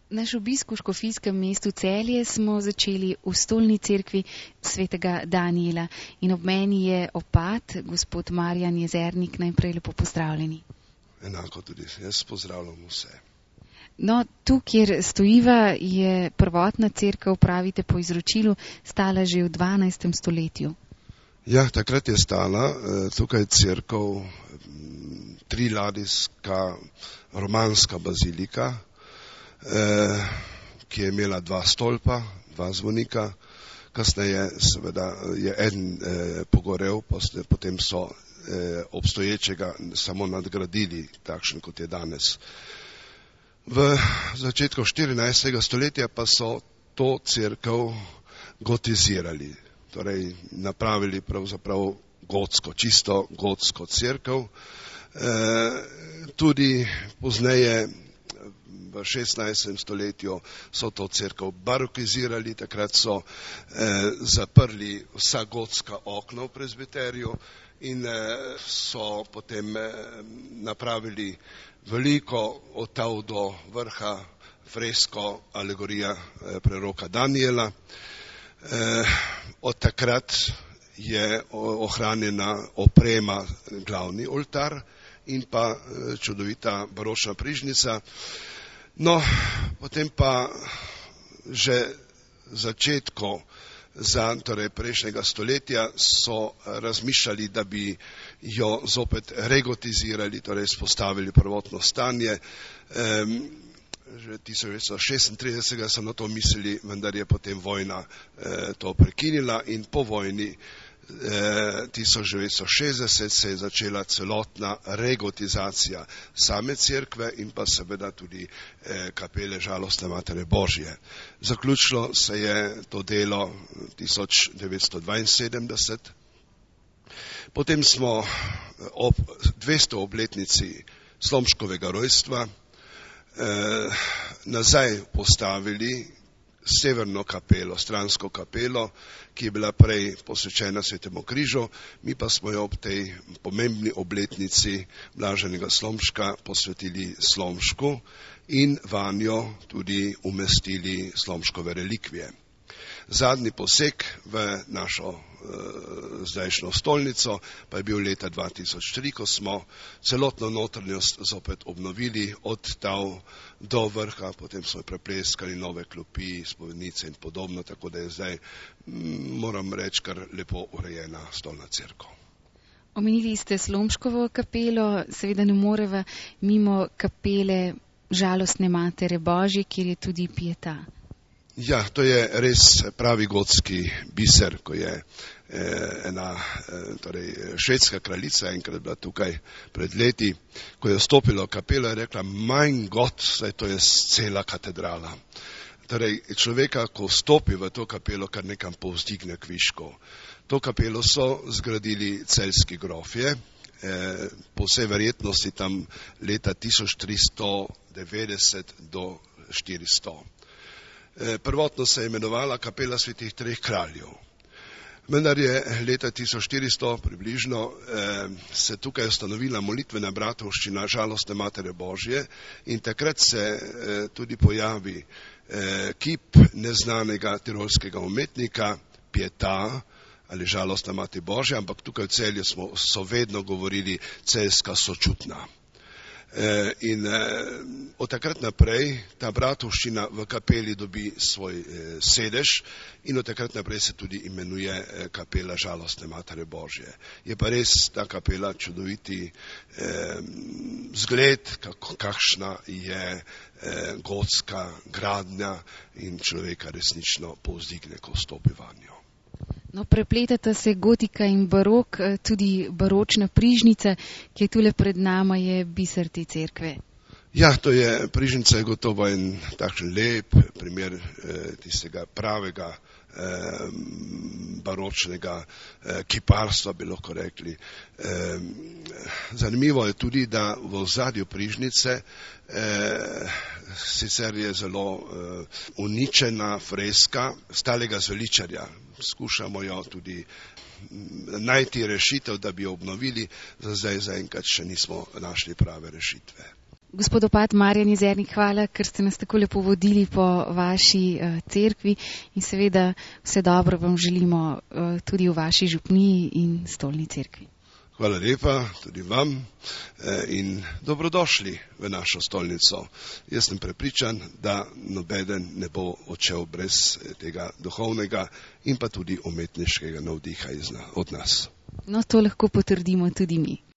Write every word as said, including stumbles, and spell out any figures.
Naš obisk v škofijskem mestu Celje smo začeli v stolni cerkvi svetega Danijela in ob meni je opat, gospod Marjan Jezernik, najprej lepo pozdravljeni. Enako tudi jaz pozdravljam vse. No, tu, kjer stojiva, je prvotna cerkev, pravite po izročilu, stala že v dvanajstem stoletju. Ja, takrat je stala tukaj cerkev, triladijska romanska bazilika, ki je imela dva stolpa, dva zvonika. Kasneje seveda je eden pogorel, potem so obstoječega samo nadgradili, takšen kot je danes. V začetku štirinajstega stoletja pa so to cerkev gotizirali, torej napravili pravzaprav gotsko, čisto gotsko cerkev. Tudi pozneje v šestnajstem stoletju so to cerkev barokizirali, takrat so eh, zaprli vsa gotska okna v prezbiterju in eh, so potem eh, napravili veliko otav do vrha, fresko, alegorija eh, preroka Danijela. Eh, od takrat je ohranjena oprema glavni oltar in pa eh, čudovita baročna prižnica. No, potem pa že začetku za, torej prejšnjega stoletja so razmišljali, da bi jo zopet regotizirali, torej spostavili prvotno stanje. Ehm, že tisoč devetsto šestintrideset so na to mislili, vendar je potem vojna eh, to prekinila in po vojni tisoč devetsto šestdeset se je začela celotna regotizacija same cerkve in pa seveda tudi kapele Žalostne Matere Božje. Zaključilo se je to delo tisoč devetsto dvainsedemdeset. Potem smo ob dvesto obletnici Slomškovega rojstva nazaj postavili severno kapelo, stransko kapelo, ki je bila prej posvečena Svetemu križu, mi pa smo jo ob tej pomembni obletnici Blaženega Slomška posvetili Slomšku in vanjo tudi umestili Slomškove relikvije. Zadnji poseg v našo e, zdajšnjo stolnico pa je bil leta dva tisoč tri, ko smo celotno notranjost zopet obnovili od tav do vrha, potem smo prepleskali nove klopi, spovednice in podobno, tako da je zdaj, m, moram reči, kar lepo urejena stolna cerkev. Omenili ste Slomškovo kapelo, seveda ne moreva mimo kapele Žalostne Matere Božje, kjer je tudi pieta. Ja, to je res pravi gotski biser, ko je eh, ena eh, torej, švedska kraljica enkrat bila tukaj pred leti, ko je vstopila v kapelo, je rekla, mein Gott, saj to je cela katedrala. Torej, človeka, ko vstopi v to kapelo, kar nekam povzdigne kviško. To kapelo so zgradili celjski grofje, eh, po vsej verjetnosti tam leta tisoč tristo devetdeset do štiristo. Prvotno se je imenovala kapela Svetih treh kraljev. Vendar je leta tisoč štiristo približno eh, se tukaj ustanovila molitvena bratovščina Žalostne Matere Božje in takrat se eh, tudi pojavi eh, kip neznanega tirolskega umetnika Pieta ali Žalostna Mati Božja, ampak tukaj v Celju smo, so vedno govorili celjska sočutna. In od takrat naprej ta bratovščina v kapeli dobi svoj sedež in od takrat naprej se tudi imenuje kapela Žalostne Matere Božje. Je pa res ta kapela čudoviti eh, zgled, kako, kakšna je eh, gotska gradnja in človeka resnično povzdigne, ko vstopi vanjo. No, prepletata se gotika in barok, tudi baročna prižnica, ki je tule pred nama, je biser te cerkve. Ja, to je, prižnica je gotovo en takšen lep primer eh, tistega pravega eh, baročnega eh, kiparstva, bi lahko rekli. Eh, zanimivo je tudi, da v ozadju prižnice eh, sicer je zelo eh, uničena freska Stalega zveličarja. Skušamo jo tudi najti rešitev, da bi jo obnovili, za zdaj zaenkrat še nismo našli prave rešitve. Gospod opat Marjan Jezernik, hvala, ker ste nas tako lepo vodili po vaši uh, cerkvi in seveda vse dobro vam želimo uh, tudi v vaši župniji in stolni cerkvi. Hvala lepa tudi vam in dobrodošli v našo stolnico. Jaz sem prepričan, da nobeden ne bo odšel brez tega duhovnega in pa tudi umetniškega navdiha od nas. No, to lahko potrdimo tudi mi.